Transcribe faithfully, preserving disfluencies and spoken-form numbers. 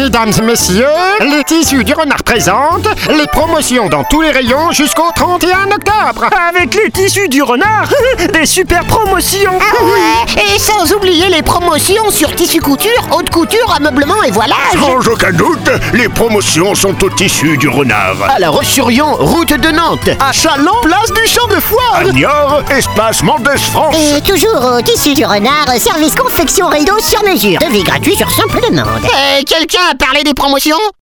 Mesdames et messieurs, les tissus du renard présentent les promotions dans tous les rayons jusqu'au trente et un octobre. Avec les tissus du renard, des super promotions. Ah ouais. Et sans oublier les promotions sur tissu couture, haute couture, ameublement et voilage. Sans aucun doute, les promotions sont au tissu du renard. À La Roche-sur-Yon, route de Nantes. À Chalon, place du Champ de Foire. À Niort, espace Mendès France. Et toujours au tissu du renard, service confection rideau sur mesure. Devis gratuit sur simple demande. Eh, quelqu'un a parlé des promotions ?